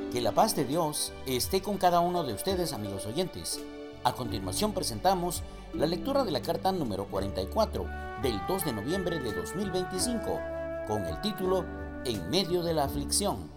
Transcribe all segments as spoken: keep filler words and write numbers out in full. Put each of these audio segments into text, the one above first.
Que la paz de Dios esté con cada uno de ustedes, amigos oyentes. A continuación presentamos la lectura de la carta número cuarenta y cuatro del dos de noviembre de dos mil veinticinco, con el título En medio de la aflicción.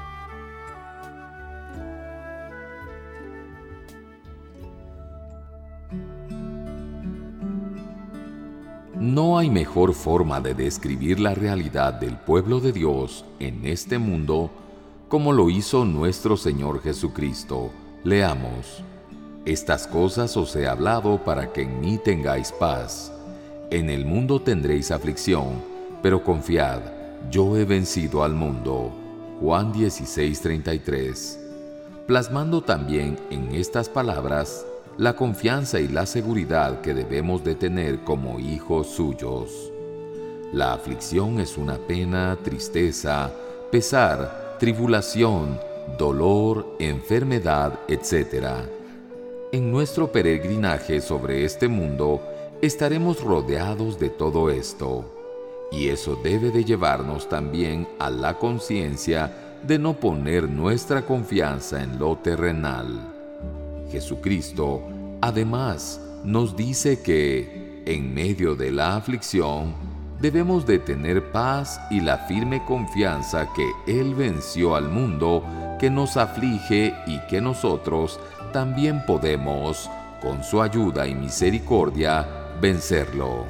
No hay mejor forma de describir la realidad del pueblo de Dios en este mundo como lo hizo nuestro Señor Jesucristo. Leamos: Estas cosas os he hablado para que en mí tengáis paz. En el mundo tendréis aflicción, pero confiad, yo he vencido al mundo. Juan dieciséis, treinta y tres. Plasmando también en estas palabras la confianza y la seguridad que debemos de tener como hijos suyos. La aflicción es una pena, tristeza, pesar, tribulación, dolor, enfermedad, etcétera. En nuestro peregrinaje sobre este mundo estaremos rodeados de todo esto, y eso debe de llevarnos también a la conciencia de no poner nuestra confianza en lo terrenal. Jesucristo, además, nos dice que, en medio de la aflicción, debemos de tener paz y la firme confianza que Él venció al mundo que nos aflige y que nosotros también podemos, con su ayuda y misericordia, vencerlo.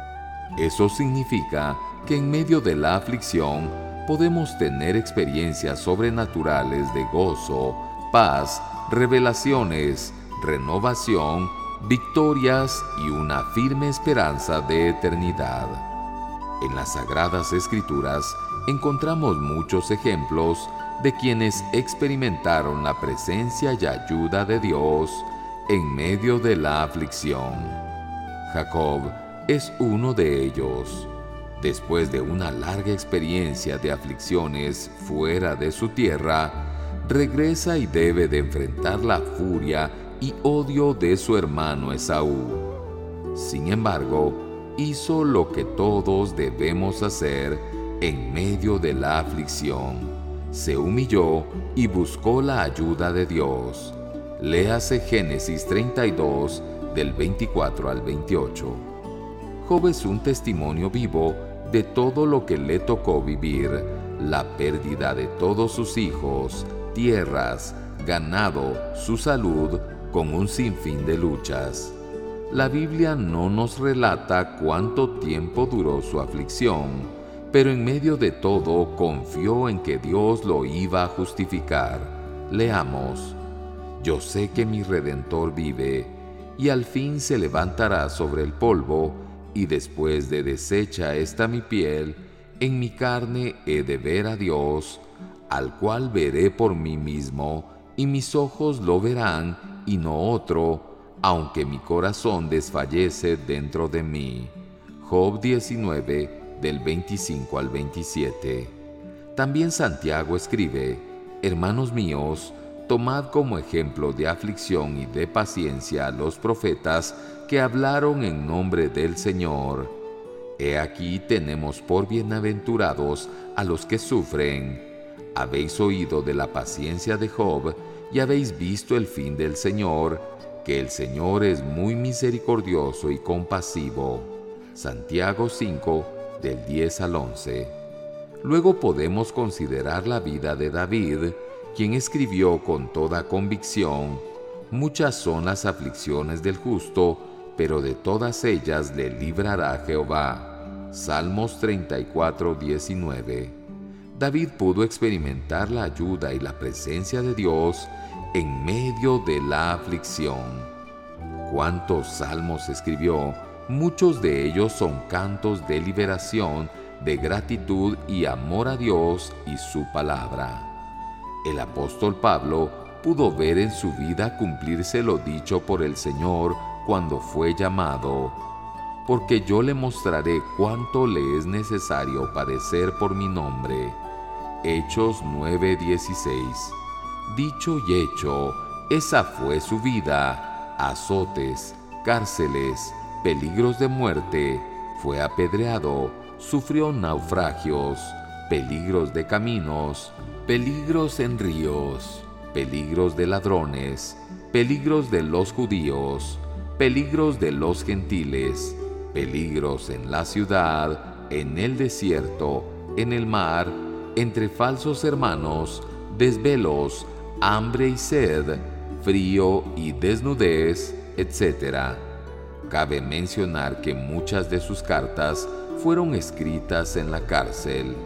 Eso significa que en medio de la aflicción podemos tener experiencias sobrenaturales de gozo, paz, revelaciones, renovación, victorias y una firme esperanza de eternidad. En las Sagradas Escrituras encontramos muchos ejemplos de quienes experimentaron la presencia y ayuda de Dios en medio de la aflicción. Jacob es uno de ellos. Después de una larga experiencia de aflicciones fuera de su tierra, regresa y debe de enfrentar la furia y odio de su hermano Esaú. Sin embargo, hizo lo que todos debemos hacer en medio de la aflicción. Se humilló y buscó la ayuda de Dios. Léase Génesis treinta y dos, del veinticuatro al veintiocho. Job es un testimonio vivo de todo lo que le tocó vivir, la pérdida de todos sus hijos, tierras, ganado, su salud, con un sinfín de luchas. La Biblia no nos relata cuánto tiempo duró su aflicción, pero en medio de todo confió en que Dios lo iba a justificar. Leamos: Yo sé que mi Redentor vive, y al fin se levantará sobre el polvo, y después de deshecha esta mi piel, en mi carne he de ver a Dios, al cual veré por mí mismo, y mis ojos lo verán, y no otro, aunque mi corazón desfallece dentro de mí. Job diecinueve, del veinticinco al veintisiete. También Santiago escribe: Hermanos míos, tomad como ejemplo de aflicción y de paciencia a los profetas que hablaron en nombre del Señor. He aquí tenemos por bienaventurados a los que sufren. Habéis oído de la paciencia de Job y habéis visto el fin del Señor, que el Señor es muy misericordioso y compasivo. Santiago cinco, del diez al once. Luego podemos considerar la vida de David, quien escribió con toda convicción: Muchas son las aflicciones del justo, pero de todas ellas le librará Jehová. Salmos treinta y cuatro, diecinueve. David pudo experimentar la ayuda y la presencia de Dios en medio de la aflicción. ¿Cuántos salmos escribió? Muchos de ellos son cantos de liberación, de gratitud y amor a Dios y su palabra. El apóstol Pablo pudo ver en su vida cumplirse lo dicho por el Señor cuando fue llamado: Porque yo le mostraré cuánto le es necesario padecer por mi nombre. Hechos nueve, dieciséis. Dicho y hecho, esa fue su vida: azotes, cárceles, peligros de muerte, fue apedreado, sufrió naufragios, peligros de caminos, peligros en ríos, peligros de ladrones, peligros de los judíos, peligros de los gentiles, peligros en la ciudad, en el desierto, en el mar, entre falsos hermanos, desvelos, hambre y sed, frío y desnudez, etcétera. Cabe mencionar que muchas de sus cartas fueron escritas en la cárcel,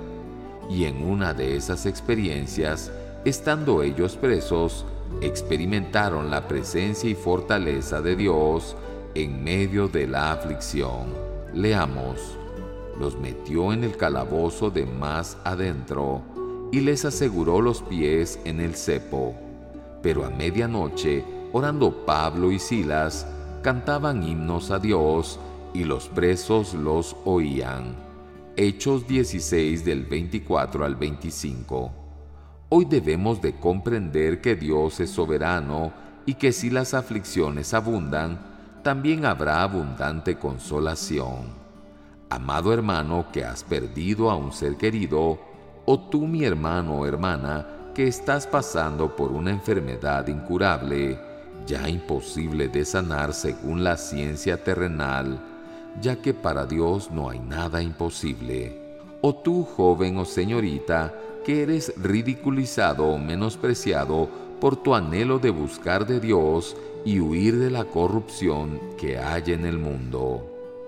y en una de esas experiencias, estando ellos presos, experimentaron la presencia y fortaleza de Dios en medio de la aflicción. Leamos: los metió en el calabozo de más adentro y les aseguró los pies en el cepo. Pero a medianoche, orando Pablo y Silas, cantaban himnos a Dios y los presos los oían. Hechos dieciséis del veinticuatro al veinticinco. Hoy debemos de comprender que Dios es soberano y que si las aflicciones abundan, también habrá abundante consolación. Amado hermano que has perdido a un ser querido, o tú, mi hermano o hermana, que estás pasando por una enfermedad incurable, ya imposible de sanar según la ciencia terrenal, ya que para Dios no hay nada imposible. O tú, joven o señorita, que eres ridiculizado o menospreciado por tu anhelo de buscar de Dios y huir de la corrupción que hay en el mundo.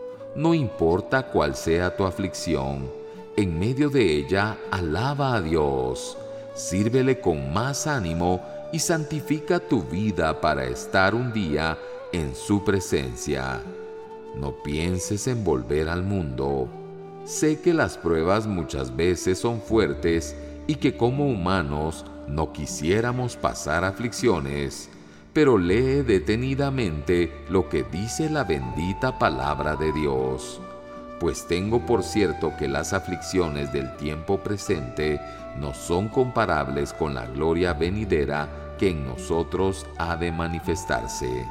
No importa cuál sea tu aflicción, en medio de ella alaba a Dios, sírvele con más ánimo y santifica tu vida para estar un día en su presencia. No pienses en volver al mundo. Sé que las pruebas muchas veces son fuertes y que como humanos no quisiéramos pasar aflicciones, pero lee detenidamente lo que dice la bendita palabra de Dios. Pues tengo por cierto que las aflicciones del tiempo presente no son comparables con la gloria venidera que en nosotros ha de manifestarse.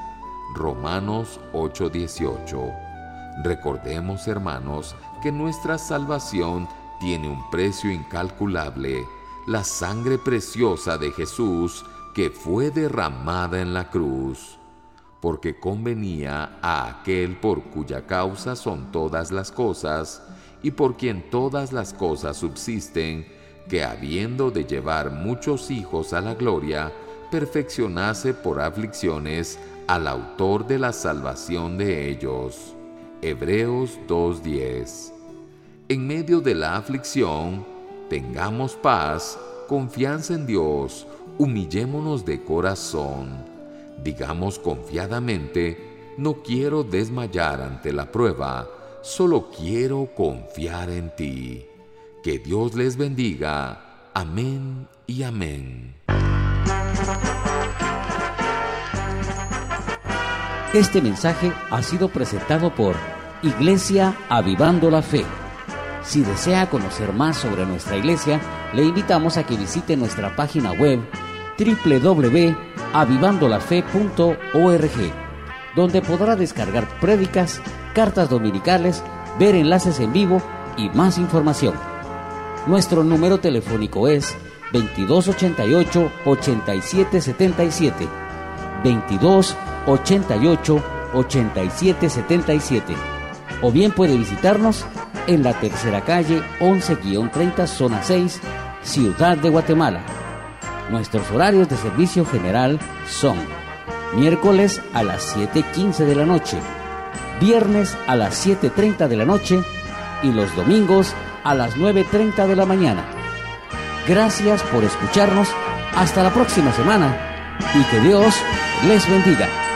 Romanos ocho dieciocho. Recordemos, hermanos, que nuestra salvación tiene un precio incalculable, la sangre preciosa de Jesús que fue derramada en la cruz, porque convenía a aquel por cuya causa son todas las cosas, y por quien todas las cosas subsisten, que habiendo de llevar muchos hijos a la gloria, perfeccionase por aflicciones al autor de la salvación de ellos. Hebreos dos diez. En medio de la aflicción, tengamos paz, confianza en Dios, humillémonos de corazón. Digamos confiadamente: no quiero desmayar ante la prueba, solo quiero confiar en ti. Que Dios les bendiga. Amén y amén. Este mensaje ha sido presentado por Iglesia Avivando la Fe. Si desea conocer más sobre nuestra iglesia, le invitamos a que visite nuestra página web doble u doble u doble u punto avivando la fe punto org, donde podrá descargar prédicas, cartas dominicales, ver enlaces en vivo y más información. Nuestro número telefónico es veintidós ochenta y ocho, ochenta y siete setenta y siete, veintidós ochenta y ocho, ochenta y siete setenta y siete, o bien puede visitarnos en la tercera calle once treinta, zona seis, Ciudad de Guatemala. Nuestros horarios de servicio general son miércoles a las siete quince de la noche, viernes a las siete treinta de la noche y los domingos a las nueve treinta de la mañana. Gracias por escucharnos. Hasta la próxima semana y que Dios les bendiga.